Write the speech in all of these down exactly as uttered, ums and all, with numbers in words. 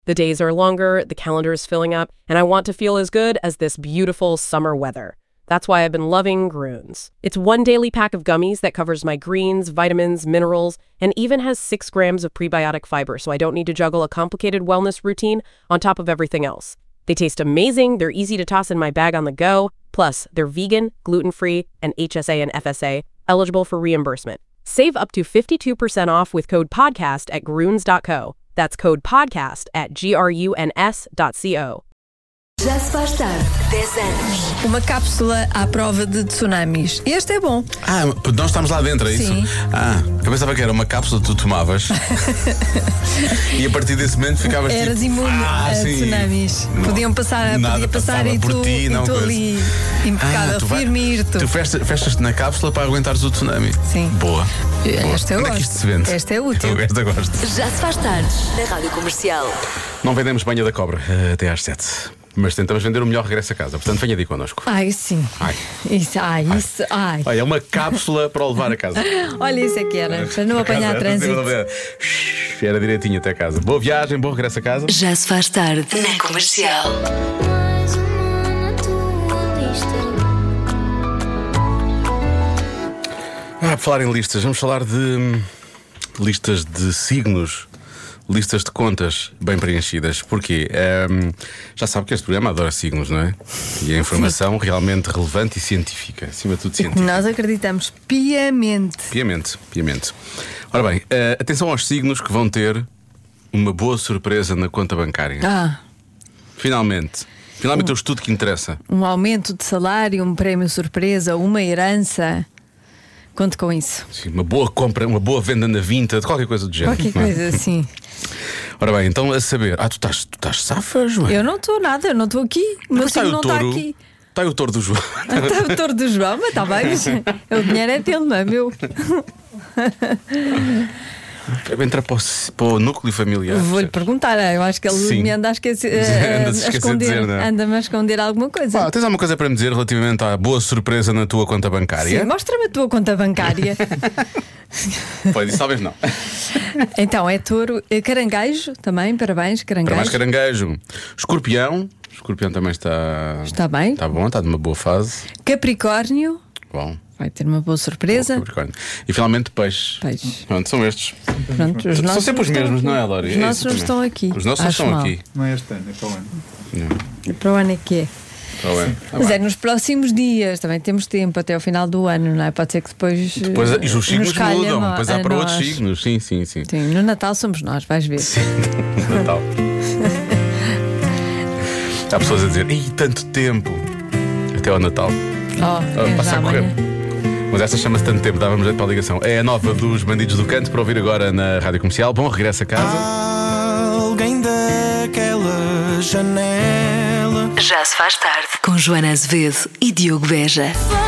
The days are longer, the calendar is filling up, and I want to feel as good as this beautiful summer weather. That's why I've been loving Grüns. It's one daily pack of gummies that covers my greens, vitamins, minerals, and even has six grams of prebiotic fiber, so I don't need to juggle a complicated wellness routine on top of everything else. They taste amazing, they're easy to toss in my bag on the go, plus they're vegan, gluten-free, and H S A and F S A, eligible for reimbursement. Save up to fifty-two percent off with code podcast at gruns dot co. That's code podcast at G R U N S dot co. Já se faz tarde, dez anos. Uma cápsula à prova de tsunamis. Este é bom. Ah, nós estamos lá dentro, é isso? Sim. Ah, eu pensava que era uma cápsula que tu tomavas e a partir desse momento ficavas Eras tipo, imune ah, a sim. tsunamis. Não, Podiam passar, nada podia passar passava e por tu, ti, e não tu coisa. ali impecável, Ah, tu vai- firme-te. Tu festas- festas-te na cápsula para aguentares o tsunami. Sim. Boa. Boa. Este eu Onde é que gosto. isto se vende? Este é útil. Eu esta gosto. Já se faz tarde, na Rádio Comercial. Não vendemos banha da cobra eh, até às sete. Mas tentamos vender o melhor regresso a casa. Portanto, venha aí connosco. Ai, sim. Ai. Isso, ai, isso, ai. Olha, é uma cápsula para o levar a casa. Olha, isso é que era, para não apanhar trânsito. Era direitinho até casa. Boa viagem, bom regresso a casa. Já se faz tarde, na Comercial. Mais uma na tua lista. Ah, por falar em listas, vamos falar de hum, listas de signos, listas de contas bem preenchidas. Porquê? Hum, já sabe que este programa adora signos, não é? E a informação realmente relevante e científica, acima de tudo científica. Nós acreditamos piamente. Piamente, piamente. Ora bem, eh, atenção aos signos que vão ter uma boa surpresa na conta bancária. Ah, Finalmente. Finalmente é o estudo que interessa. um aumento de salário, um prémio surpresa, uma herança. Conte com isso. Sim, uma boa compra, uma boa venda na Vinted, qualquer coisa do género. Qualquer não é? coisa assim. Ora bem, então a saber. Ah, tu estás, tu estás safa, João? Eu não estou nada, eu não estou aqui. O meu Mas está signo aí não o está touro. aqui. Está aí o touro do João. Está o touro do João, mas está bem. Mas o dinheiro é dele, não é meu. Entra para o, para o núcleo familiar. Vou-lhe percebes? perguntar, eu acho que ele Sim. me anda a esquecer, Anda-se a, a esquecer de esconder, dizer, não é? anda-me a esconder alguma coisa. Pá, tens alguma coisa para me dizer relativamente à boa surpresa na tua conta bancária? Sim, mostra-me a tua conta bancária. Pois, isso talvez não. Então, é touro, é caranguejo também, parabéns, Para mais caranguejo. caranguejo. Escorpião. Escorpião também está. Está bem. Está bom, está numa boa fase. Capricórnio, Bom. vai ter uma boa surpresa. Capricórnio. E finalmente peixe. Peixe. Pronto, são estes. Pronto, os São nossos sempre os estão mesmos, aqui. não é, Lori? Os É nossos isso não também. estão aqui. Os nossos Acho estão mal. aqui. Não é este ano, é para o ano. E para o ano é que é? Tá bem. Tá Mas bem. é nos próximos dias, também temos tempo até ao final do ano, não é? Pode ser que depois. Depois, eh, e os signos nos calha mudam, no- depois há a para nós. outros signos. Sim, sim, sim. Sim, no Natal somos nós, vais ver. Natal. Há pessoas a dizer, ih, tanto tempo até ao Natal. Oh, Ah, é passa já a correr. amanhã. Mas esta chama-se tanto tempo, dávamos jeito para a ligação. É a nova dos Bandidos do Canto, para ouvir agora na Rádio Comercial. Bom regresso a casa. Alguém daquela janela. Já se faz tarde, com Joana Azevedo e Diogo Beja.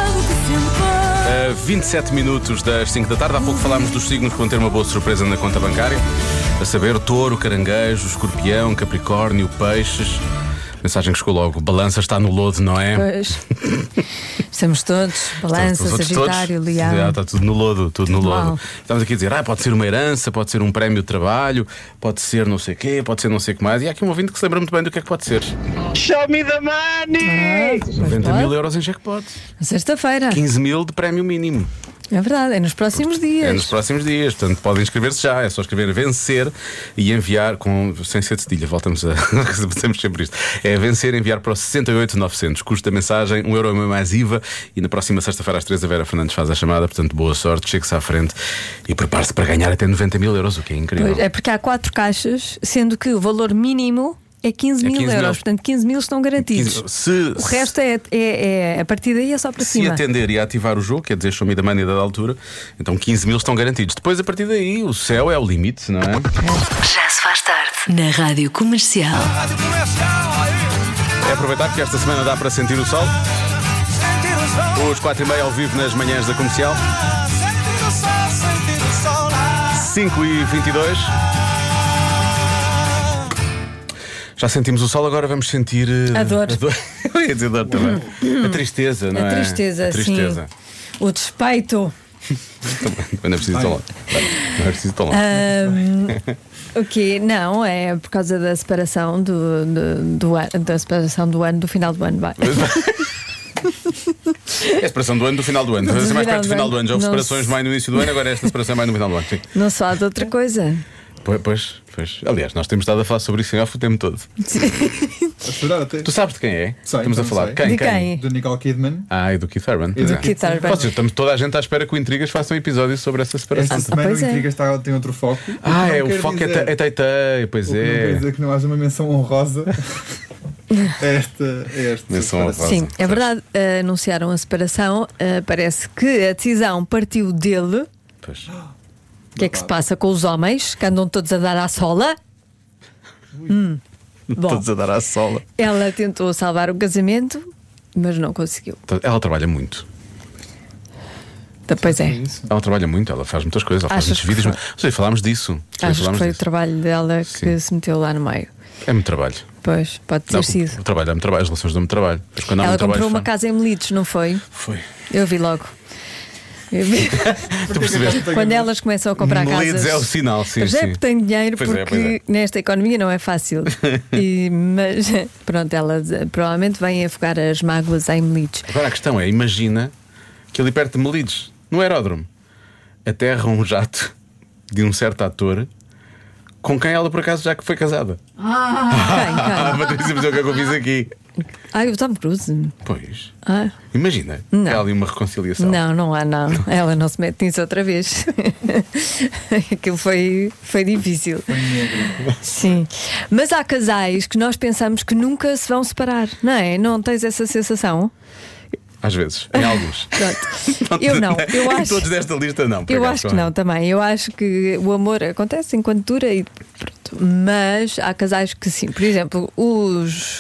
A vinte e sete minutos das cinco da tarde. Há pouco falámos dos signos que vão ter uma boa surpresa na conta bancária. A saber, touro, caranguejo, escorpião, capricórnio, peixes. Mensagem que chegou logo: balança está no lodo, não é? Pois. Estamos todos, balança, Os outros Sagitário, todos, Leão. já, está tudo no lodo, tudo no Tudo lodo. mal. Estamos aqui a dizer, ah, pode ser uma herança, pode ser um prémio de trabalho, pode ser não sei o quê, pode ser não sei o que mais. E há aqui um ouvinte que se lembra muito bem do que é que pode ser. Show me the money! Pois noventa pode. mil euros em jackpot. Sexta-feira. quinze mil de prémio mínimo. É verdade, é nos próximos dias. É nos próximos dias, portanto podem inscrever-se já. É só escrever vencer e enviar com, sem ser de cedilha, voltamos a fazemos sempre isto. É vencer e enviar para o sessenta e oito novecentos. Custa a mensagem um euro mais I V A. E na próxima sexta-feira às três a Vera Fernandes faz a chamada. Portanto, boa sorte, chegue-se à frente e prepare-se para ganhar até noventa mil euros, o que é incrível. Pois, é porque há quatro caixas, sendo que o valor mínimo é quinze É mil quinze mil. euros. Portanto, quinze mil estão garantidos. Se, O resto é, é, é a partir daí é só para se cima. atender e ativar o jogo, quer dizer, show me da money da altura, então quinze mil estão garantidos. Depois, a partir daí, o céu é o limite, não é? Já se faz tarde, na Rádio Comercial. Rádio Comercial. É aproveitar que esta semana dá para sentir o sol. Sentir o sol. Os quatro e meia ao vivo nas manhãs da Comercial. Sentir o sol, sentir o sol. cinco e vinte e dois. Já sentimos o sol, agora vamos sentir eh, A dor. Eu ia dizer dor também. A tristeza, não A é? tristeza, A tristeza. sim. O despeito. Também não é preciso ir tão longe. Não é preciso ir tão longe. Ahm, O quê? Não, é por causa da separação do, do, do ano, da separação do ano, do final do ano, vai. É a separação do ano do final do ano. Do Mais final perto do do final ano. do ano. Já houve Não separações se- mais no início do ano, agora esta separação é mais no final do ano. Sim. Não se fala de outra coisa. Pois, pois, pois. Aliás, nós temos estado a falar sobre isso em off o tempo todo. A chorar até. Tu sabes de quem é? Sei, Estamos a então falar. sei. Quem? De quem? Do Nicole Kidman. Ah, e do Keith Urban. E pois do é. Keith Urban. Ou seja, estamos toda a gente à espera que o Intrigas faça um episódio sobre essa separação. Esta semana pois o é. Intriga está, tem outro foco. Ah, Não é, o quer foco é dizer- te- é Teitei, pois o que não quer é. dizer que não haja uma menção honrosa a esta, a esta Menção separação. honrosa. Sim, é verdade. uh, anunciaram a separação. uh, parece que a decisão partiu dele. Pois. O que é que se passa com os homens que andam todos a dar à sola? Hum. Bom, Todos a dar à sola. ela tentou salvar o casamento, mas não conseguiu. Ela trabalha muito. Pois é. Isso. Ela trabalha muito, ela faz muitas coisas, ela faz Achas muitos que vídeos. Ou seja, falámos disso. Já Achas que falámos foi o disso. trabalho dela que Sim. se meteu lá no meio? É muito trabalho. Pois, pode ter Não, sido. o trabalho dá-me trabalho, as relações dão-me trabalho. Mas quando há Ela muito comprou trabalho, uma fã- casa em Melides, não foi? Foi. Eu vi logo. Eu vi. Tu percebeste? Quando elas começam a comprar Melides casas. é o sinal, sim, Mas é sim. porque tem dinheiro, Pois é, porque pois é. nesta economia não é fácil. E, mas pronto, elas eh, provavelmente vêm afogar as mágoas em Melides. Agora a questão é: imagina que ali perto de Melides, no aeródromo, aterra um jato de um certo ator com quem ela por acaso já que foi casada. Quem, Ah, quem? Patrícia, mas é o que é que eu fiz aqui? Ai, o Tom Cruise. Pois. Ah, Imagina, Não. há ali uma reconciliação. não, não há, não. Ela não se mete nisso outra vez. Aquilo foi, foi difícil. Sim. Mas há casais que nós pensamos que nunca se vão separar, não é? Não tens essa sensação? Às vezes, em alguns. Pronto. Eu não. Eu Em acho. todos desta lista, não. por Eu acaso, acho que não também. Eu acho que o amor acontece enquanto dura e pronto. Mas há casais que sim. Por exemplo, os,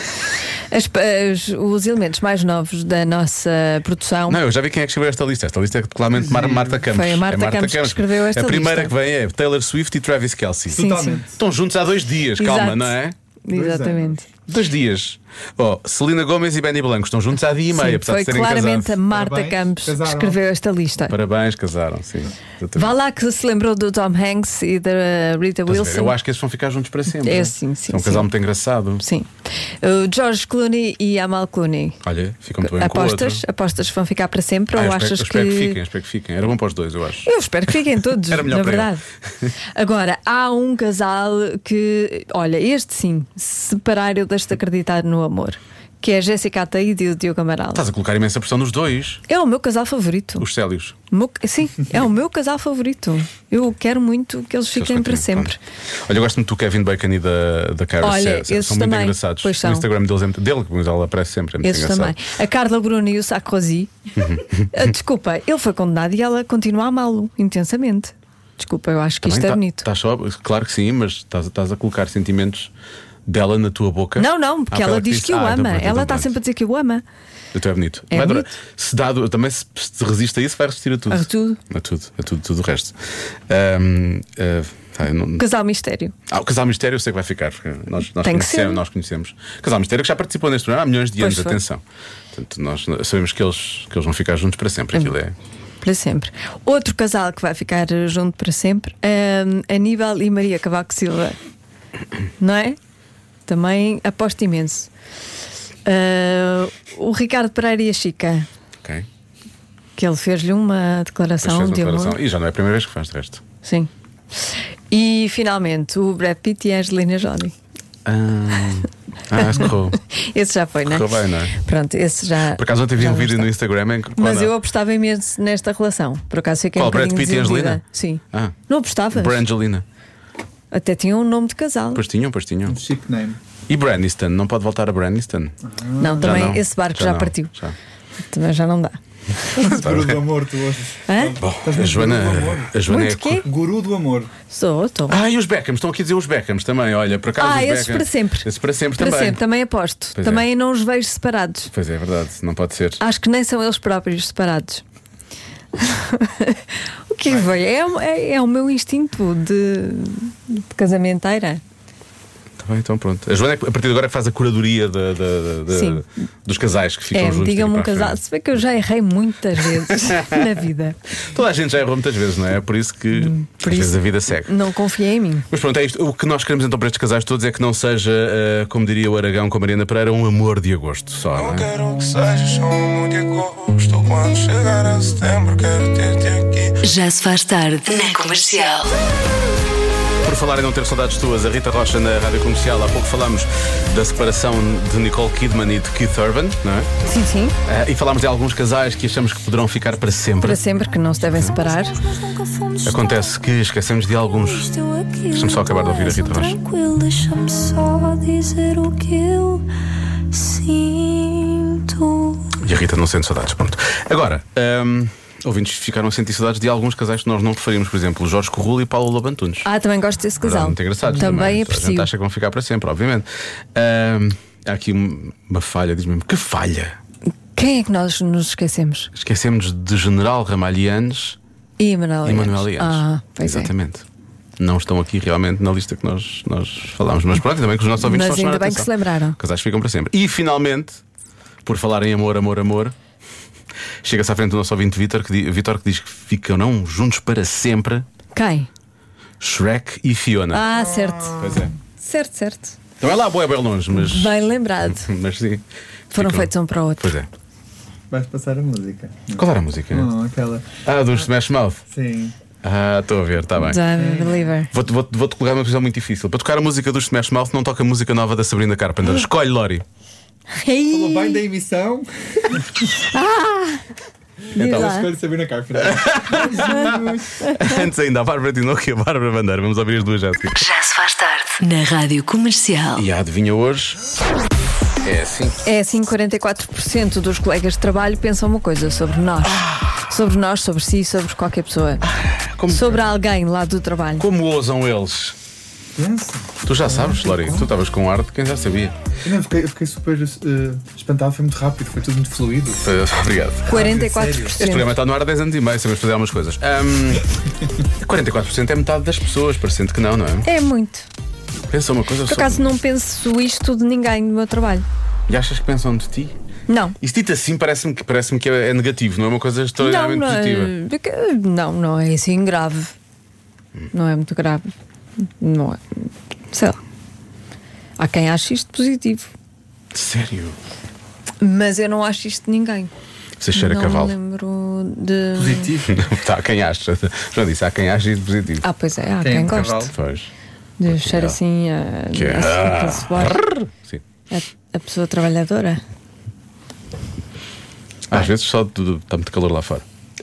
as- as- os elementos mais novos da nossa produção. Não, eu já vi quem é que escreveu esta lista. Esta lista é claramente Mar Marta Campos. Foi a Marta É Campos que escreveu esta A primeira lista. que vem é Taylor Swift e Travis Kelce. Sim, Totalmente. sim. Estão juntos há dois dias, calma, Exato. não é? Exatamente. Dois dias. Oh, Celina Gomes e Benny Blanco estão juntos há dia e meio, Sim, apesar foi de serem claramente casados. a Marta Parabéns, Campos que casaram. escreveu esta lista. Parabéns, casaram, sim. Exatamente. Vá lá que se lembrou do Tom Hanks e da Rita Estás a ver? Wilson. Eu acho que esses vão ficar juntos para sempre. É, sim, sim, É um sim. casal muito engraçado. Sim. O George Clooney e Amal Clooney. Olha, ficam muito bem com o outro. Apostas? Apostas que vão ficar para sempre Ah, ou eu espero, achas eu espero que... que. fiquem, espero que fiquem. Era bom para os dois, eu acho. Eu espero que fiquem todos, Era melhor na para verdade. Agora, há um casal que, olha, este sim, se separar eu deixo de acreditar no amor, que é a Jéssica Ataíde e o Diogo Amaral. Estás a colocar imensa pressão nos dois, É o meu casal favorito. os Célios. Meu- sim, é o meu casal favorito. Eu quero muito que eles Eles fiquem para continuam, sempre. claro. Olha, eu gosto muito do Kevin Bacon e da, da Cara Olha, São esses muito também, engraçados. pois são. O Instagram deles é muito- dele, mas ela aparece sempre. É muito Esses engraçado. também. A Carla Bruni e o Sarkozy. Ah, Desculpa, ele foi condenado e ela continua a amá-lo intensamente. Desculpa, eu acho que Também isto é tá- bonito. tá só, claro que sim, mas estás, estás a colocar sentimentos dela na tua boca. Não, não, porque Ah, ela foi diz disse. que o Ah, então ama. pronto, então Ela está pronto. sempre a dizer que o ama. Então é bonito. É Vai durar- bonito. Se dado, também se, se resiste a isso, vai resistir a tudo. A tudo. A tudo, a tudo, tudo o resto. Ahm, ah, tá, eu não- Casal Mistério. Ah, o Casal Mistério eu sei que vai ficar, porque nós, nós, Tem que conhecemos, ser. nós conhecemos. Casal Mistério que já participou neste programa há milhões de Pois anos, foi. atenção. Portanto, nós sabemos que eles, que eles vão ficar juntos para sempre. Aquilo é. Para sempre. Outro casal que vai ficar eh, junto para sempre, hum, Aníbal e Maria Cavaco Silva. Não é? Também aposto imenso. Ah, o Ricardo Pereira e a Chica, Ok. que ele fez-lhe uma Depois declaração fez uma de amor. declaração. E já não é a primeira vez que faz de resto. Sim. E finalmente o Brad Pitt e a Angelina Jolie. Ah, ah esse correu. Esse já foi, não é? Correu bem, não é? Pronto, esse já. Por acaso ontem vi já um não vídeo está. no Instagram em que. Mas quando- eu apostava imenso nesta relação. Por acaso fiquei Qual, um Brad bocadinho Pitt e desiludida. Angelina? Sim. Ah. Não apostavas? Brangelina. Até tinha um nome de casal. Pois tinham, pois tinham. Um chic name. E Braniston, não pode voltar a Braniston? Não, também Já não. esse barco já, não, partiu. já. Também já não dá. Guru do amor, tu hoje. Hã? Bom, a Joana, a Joana Muito é. quê? Guru do amor. Sou, estou. Ah, e os Beckhams, estão aqui a dizer os Beckhams também, olha, por acaso Ah, os esses Beckhams. para sempre. Esses para sempre Para também. sempre, também aposto. Pois é. também não os vejo separados. Pois é, é verdade, não pode ser. Acho que nem são eles próprios separados. O que foi? É, o- é, é o meu instinto de, de casamenteira. tá bem, então pronto. A Joana, é que, a partir de agora, é que faz a curadoria da, da- da- Sim. dos casais que ficam É, juntos. diga-me um daqui para a casal. frente. Se bem que eu já errei muitas vezes na vida. Toda a gente já errou muitas vezes, não é? Por isso que por às isso- vezes a vida segue. Não confiei em mim. Mas pronto, é isto. O que nós queremos então para estes casais todos é que não seja, eh, como diria o Aragão com a Mariana Pereira, um amor de agosto só, não Não é? quero que sejas só um amor de agosto. Quando chegar a setembro, quero ter-te aqui. Já se faz tarde na Comercial. Por falar em não ter saudades tuas, a Rita Rocha na Rádio Comercial, há pouco falámos da separação de Nicole Kidman e de Keith Urban, não é? Sim, sim. Eh, e falámos de alguns casais que achamos que poderão ficar para sempre. Para sempre que não se devem separar. Acontece que esquecemos de alguns. Deixa-me só acabar de ouvir a Rita Rocha. Tranquilo, deixa-me só dizer o que eu sinto. E a Rita não sente saudades, pronto. Agora, hum, ouvintes ficaram a sentir saudades de alguns casais que nós não referimos, por exemplo, Jorge Corrula e Paulo Lobo Antunes. Ah, também gosto desse Verdade, casal. muito engraçados Também também. A aprecio. gente acha que vão ficar para sempre, obviamente. Hum, há aqui um- uma falha, diz mesmo. Que falha? Quem é que nós nos esquecemos? Esquecemos de General Ramalhianes E Manuel e Manuel Lianes. Ah, pois Exatamente. Não estão aqui realmente na lista que nós, nós falámos. Mas pronto, ainda bem que os nossos é. ouvintes Mas só chamaram ainda bem atenção. que se lembraram. Casais ficam para sempre. E finalmente, por falar em amor, amor, amor, chega-se à frente do nosso ouvinte Vítor que, di- Vítor que diz que ficam juntos para sempre Quem? Shrek e Fiona. Ah, certo. Pois é. Certo, certo. Então é lá, boa, é bem longe, mas. Bem lembrado. Mas sim. Foram Ficam- feitos um para o outro. Pois é. Vais passar a música. Qual era a música? Não, aquela. Ah, do Smash Mouth. Sim. Ah, estou a ver, está bem. I'm a believer. Vou-te vou vou-te colocar numa posição muito difícil. Para tocar a música do Smash Mouth, não toca a música nova da Sabrina Carpenter. Escolhe, Lori. Falou bem da emissão. Diz Então, lá. Escolhe Sabrina Carpenter. Antes ainda, a Bárbara Tinoco e a Bárbara Bandeira. Vamos ouvir as duas já a seguir. Já se faz tarde na Rádio Comercial. E a adivinha hoje é assim. É assim, quarenta e quatro por cento dos colegas de trabalho pensam uma coisa sobre nós. Sobre nós, sobre si, sobre qualquer pessoa. Como, Sobre alguém lá do trabalho. como ousam eles? Pensa. Tu já sabes, Lori, tu estavas com ar de quem já sabia. Eu não, fiquei, eu fiquei super eh, espantado, foi muito rápido, foi tudo muito fluido. Uh, Obrigado. quarenta e quatro por Este cento. programa está no ar há dez anos e meio, sabemos fazer algumas coisas. Ahm, quarenta e quatro por cento é metade das pessoas, parecendo que não, não é? É muito. Pensa uma coisa Por sobre. acaso não penso isto de ninguém do meu trabalho. E achas que pensam de ti? Não. Isso dito assim parece-me que, parece que é, é negativo, não é uma coisa Não, extraordinariamente não, positiva. é- que- não, não é assim grave. Não é muito grave. Não é. Sei lá. Há quem ache isto positivo. Sério? Mas eu não acho isto de ninguém. Você cheira não cavalo. me lembro de. Positivo. Tá, há quem acha. Já disse, há quem acha isto positivo. Ah, pois é, há Quem quem, é goste. cavalo? Pois. De cheiro assim a, Que é- a, a suor. Sim. a, a pessoa trabalhadora. Às vezes só de- está muito calor lá fora.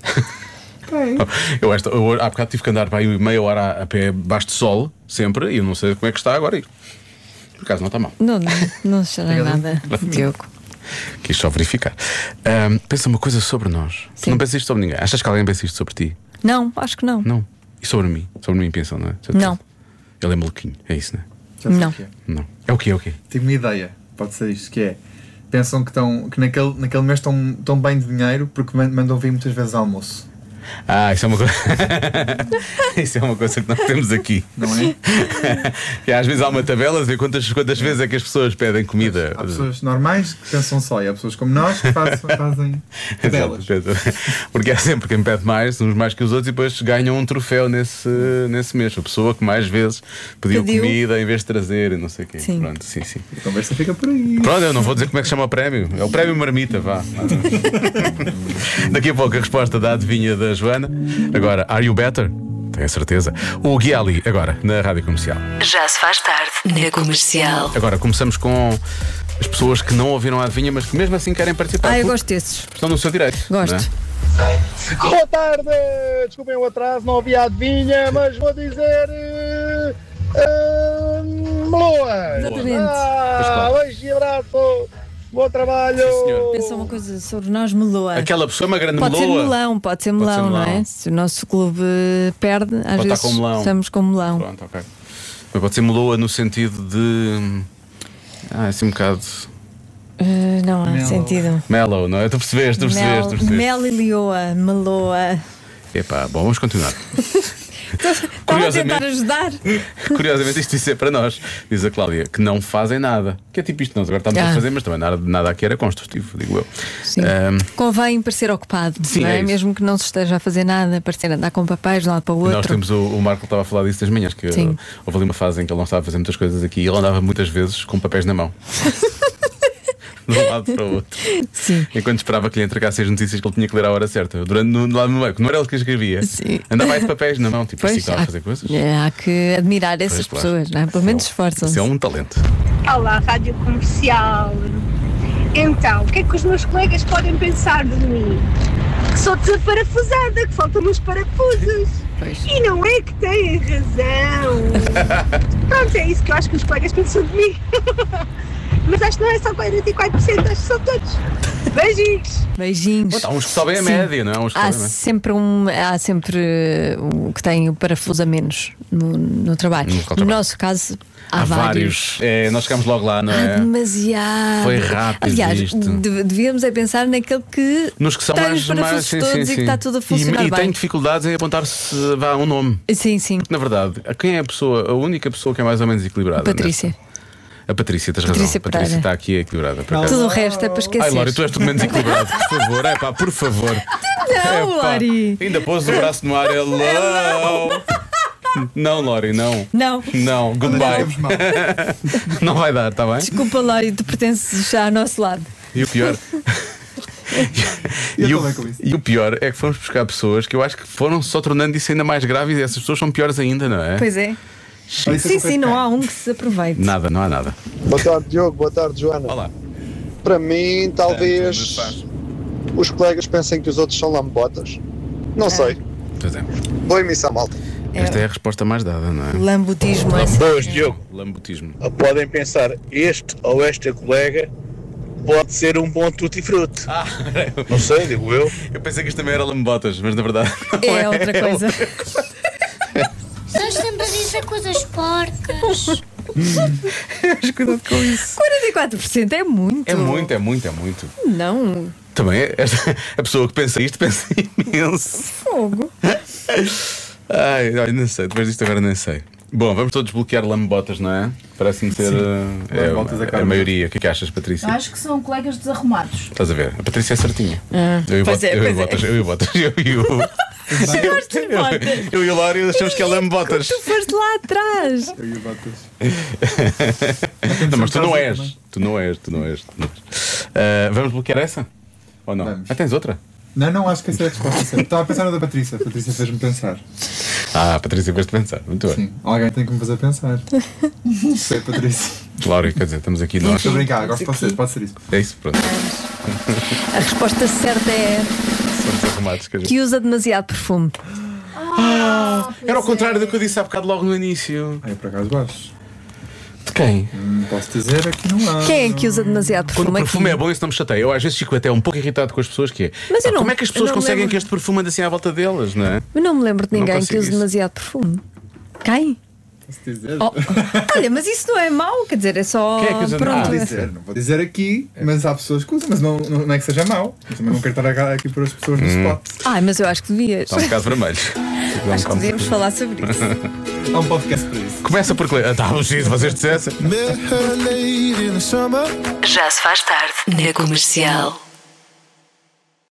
Eu, esta, eu há bocado tive que andar para aí meia hora a, a pé baixo de sol, sempre, e eu não sei como é que está agora. Por acaso não está mal. Não, não, não cheira a nada, Diogo. Quis só verificar. Ahm, pensa uma coisa sobre nós. Tu Sim. não pensas isto sobre ninguém. Achas que alguém pensa isto sobre ti? Não, acho que não. Não. E sobre mim? Sobre mim pensam, não é? Não. Ele é maluquinho, é isso, não é? Já sei Não. o que é. Não. É o quê? É o quê? Tenho uma ideia, pode ser isto, que é. Pensam que, estão, que naquele, naquele mês estão, estão bem de dinheiro porque man- mandam vir muitas vezes almoço. Ah, isso é uma coisa. Isso é uma coisa que nós temos aqui. Não é? Que às vezes há uma tabela de ver quantas, quantas vezes é que as pessoas pedem comida. Há pessoas normais que pensam só e há pessoas como nós que fazem, fazem tabelas. Exato. Porque há sempre quem pede mais, uns mais que os outros, e depois ganham um troféu nesse, nesse mês. A pessoa que mais vezes pediu, Pediu. comida em vez de trazer e não sei o quê. Sim. Pronto, sim, sim. A conversa fica por aí. Pronto, eu não vou dizer como é que se chama o prémio. É o prémio Marmita, vá. Daqui a pouco a resposta da adivinha da Joana. Agora, are you better? Tenho a certeza. O Guiali, agora, na Rádio Comercial. Já se faz tarde na Comercial. Agora, começamos com as pessoas que não ouviram a adivinha, mas que mesmo assim querem participar. Ah, eu porque gosto desses. Estão no seu direito. Gosto. não é? Boa tarde! Desculpem o atraso, não havia adivinha, mas vou dizer. Uh, uh, Meloa! Exatamente. Ah, beijo e abraço! Bom trabalho! Sim, senhor. Pensa uma coisa sobre nós, meloa. Aquela pessoa é uma grande Pode ser meloa. melão, pode ser Pode melão, ser não melão. é? Se o nosso clube perde, às Pode estar vezes com melão. estamos com melão. Pronto, ok. Mas pode ser meloa no sentido de. Ah, assim um bocado. Uh, não há Mellow. sentido. Mellow, não é? Tu percebeste, tu percebeste, tu Mel, percebeste. mel e lioa, meloa. Epá, bom, vamos continuar. Estava a Curiosamente- tentar ajudar. Curiosamente, isto isso é para nós, diz a Cláudia, que não fazem nada. Que é tipo isto, nós agora estamos Ah. a fazer, mas também nada, nada aqui era construtivo, digo eu. Sim. Ahm, Convém parecer ocupado, Sim, não é é? isso. Mesmo que não se esteja a fazer nada, parecer andar com papéis de um lado para o Nós outro. temos o, o Marco estava a falar disso das manhãs, que Sim. houve ali uma fase em que ele não estava a fazer muitas coisas aqui e ele andava muitas vezes com papéis na mão. De um lado para o outro. Sim. Enquanto esperava que lhe entregassem as notícias que ele tinha que ler à hora certa. Durante no, no lado no meio, que não era ele que escrevia. Sim. Andava aí de papéis na mão, tipo assim que Pois, estava a há, fazer coisas. é, há que admirar essas Pois, claro. pessoas, não é? Pelo menos Isso é um- esforçam-se. Isso é um talento. Olá, Rádio Comercial. Então, o que é que os meus colegas podem pensar de mim? Que sou desaparafusada, que faltam uns parafusos. Pois. E não é que têm razão. Pronto, é isso que eu acho que os colegas pensam de mim. Mas acho que não é só quarenta e quatro por cento, acho que são todos. Beijinhos. Beijinhos. Há uns que sobem a Sim. média, não é? Há uns que Há sobem a média. sempre um Há sempre uh, o que tem o parafuso a menos no, no trabalho. No No, local de trabalho. nosso caso, há, Há vários. É, nós chegámos logo lá, não Há é? demasiado. Foi rápido Aliás, isto. de- devíamos é pensar naquele que Nos que são tem mais, os parafusos mais sim, todos sim, e sim. que está tudo a funcionar E, e bem. tem dificuldades em apontar-se vá, um nome. Sim, sim. Na verdade, a quem é a pessoa, a única pessoa que é mais ou menos equilibrada? Patrícia. nesta? A Patrícia, tens Patrícia razão. A Patrícia Pereira. está aqui equilibrada. Por acaso. Tudo o resto é para esquecer. Ai, Lori, tu és tudo menos equilibrado, por favor. É pá, por favor. Não, Epá, Lori. Ainda pôs o braço no ar. Hello. Não, Lori, não. Não. Não, goodbye. Estamos mal. Não vai dar, está bem? Desculpa, Lori, tu pertences já ao nosso lado. E o pior. Eu e, também o, com isso. e o pior é que fomos buscar pessoas que eu acho que foram só tornando isso ainda mais grave e essas pessoas são piores ainda, não é? Pois é. Olha, isso é Sim, culpa sim, de não quem? há um que se aproveite. Nada, não há nada. Boa tarde, Diogo. Boa tarde, Joana. Olá. Para mim, Mas talvez faz. os colegas pensem que os outros são lambotas. Não sei. Pois é. Boa emissão, malta. Esta é a resposta mais dada, não é? Lambutismo é assim. Boas, Diogo. Lambutismo. Podem pensar, este ou esta colega pode ser um bom tutti-frutti. Ah, Não sei, digo eu. eu pensei que isto também era lambotas, mas na verdade. não É outra coisa. Estás sempre a dizer coisas porcas. Mas cuidado com isso. quarenta e quatro por cento é muito. É muito, é muito, é muito. Não. Também é- esta- a pessoa que pensa isto pensa imenso. Fogo. Ai, ai, não sei, depois disto agora nem sei. Bom, vamos todos bloquear lambotas, não é? Parece-me ser uh, é, Lambotas é, acabam. a maioria. O que é que achas, Patrícia? Acho que são colegas desarrumados. Estás a ver? A Patrícia é certinha. eu e o pois Botas, é, eu e o pois é. Botas, eu e o Botas, eu e o. Eu gosto de botas. Eu e o Lório achamos que é lambotas. Tu foste lá atrás. Eu e o Botas. Não, mas tu não és. Também. Tu não és, tu não és. tu não és. Ah, vamos bloquear essa? Ou não? Vamos. Ah, tens outra? Não, não, acho que essa é a resposta certa. Estava a pensar na da Patrícia. A Patrícia fez-me pensar. Ah, Patrícia, vais-te pensar. Muito bem. Sim, alguém tem que me fazer pensar. Foi a Patrícia. Lório, quer dizer, estamos aqui nós. Estou a brincar, gosto de ser, pode ser isso. É isso, pronto. A resposta certa é Somos arrumados. Que a gente- que usa demasiado perfume. Era ao contrário do que eu disse há bocado logo no início. Ah, eu por acaso gosto. De quem? Hum, posso dizer aqui não há. Quem é que usa demasiado Quando o perfume perfume aqui? é bom, isso não me chateia. Eu às vezes fico até um pouco irritado com as pessoas que é. Mas eu "Ah, não- como é que as eu pessoas não me conseguem lembro- que este perfume ande assim à volta delas, não é? Eu não me lembro de Não ninguém que consigo use isso. demasiado perfume. Quem? Posso dizer? Oh, olha, mas isso não é mau, quer dizer, é só. Quem é que usa Pronto. Não vou Ah, dizer, não vou dizer aqui, mas há pessoas que usam, mas não, não, não é que seja mau. Eu também não quero estar a- aqui por as pessoas no spot. Ai, mas eu acho que devias. Está um bocado vermelho. Acho que devíamos falar sobre isso. Há um podcast para isso. Começa por. Ah, tá, se vocês dissessem. Já se faz tarde na Comercial.